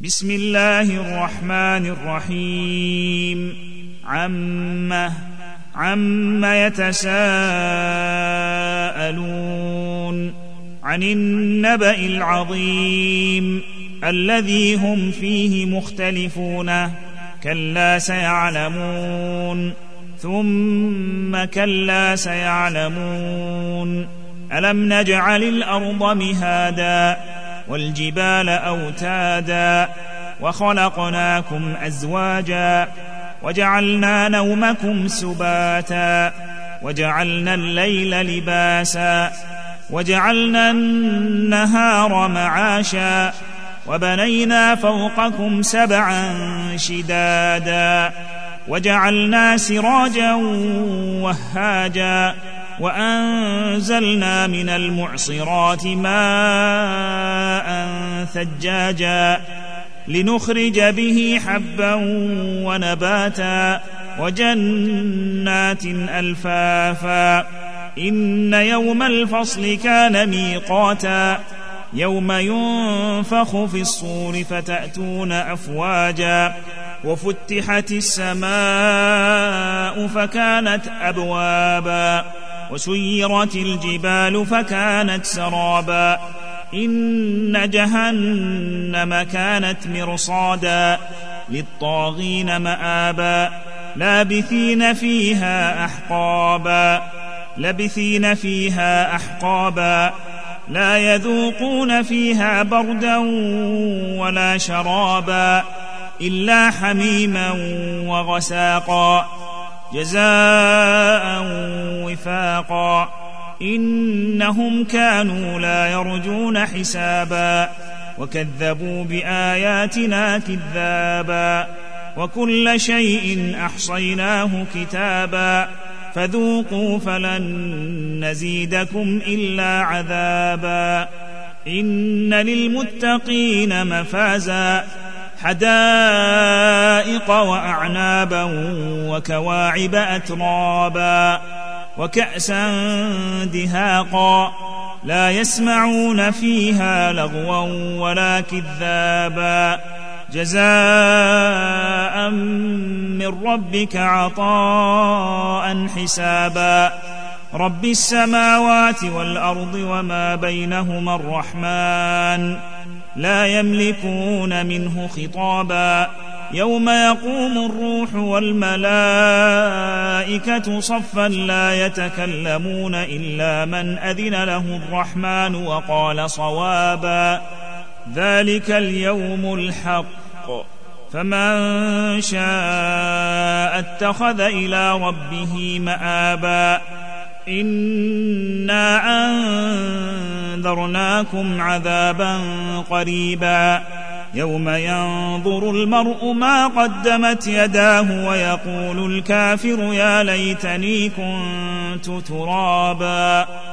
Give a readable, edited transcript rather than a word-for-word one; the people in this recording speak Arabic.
بسم الله الرحمن الرحيم. عم يتساءلون عن النبأ العظيم الذي هم فيه مختلفون كلا سيعلمون ثم كلا سيعلمون ألم نجعل الأرض مهادا والجبال أوتادا وخلقناكم أزواجا وجعلنا نومكم سباتا وجعلنا الليل لباسا وجعلنا النهار معاشا وبنينا فوقكم سبعا شدادا وجعلنا سراجا وهاجا وأنزلنا من المعصرات ماء ثجاجا لنخرج به حبا ونباتا وجنات ألفافا إن يوم الفصل كان ميقاتا يوم ينفخ في الصور فتأتون أفواجا وفتحت السماء فكانت أبوابا وسيرت الجبال فكانت سرابا إن جهنم كانت مرصادا للطاغين مآبا لابثين فيها أحقابا لا يذوقون فيها بردا ولا شرابا إلا حميما وغساقا جزاء وفاقا إنهم كانوا لا يرجون حسابا وكذبوا بآياتنا كذابا وكل شيء أحصيناه كتابا فذوقوا فلن نزيدكم إلا عذابا إن للمتقين مفازا حدائق وأعنابا وكواعب أترابا وكأسا دهاقا لا يسمعون فيها لغوا ولا كذابا جزاء من ربك عطاء حسابا رب السماوات والأرض وما بينهما الرحمن لا يملكون منه خطابا يوم يقوم الروح والملائكة صفا لا يتكلمون إلا من أذن له الرحمن وقال صوابا ذلك اليوم الحق فمن شاء اتخذ إلى ربه مآبا إنا أنذرناكم عذابا قريبا يوم ينظر المرء ما قدمت يداه ويقول الكافر يا ليتني كنت ترابا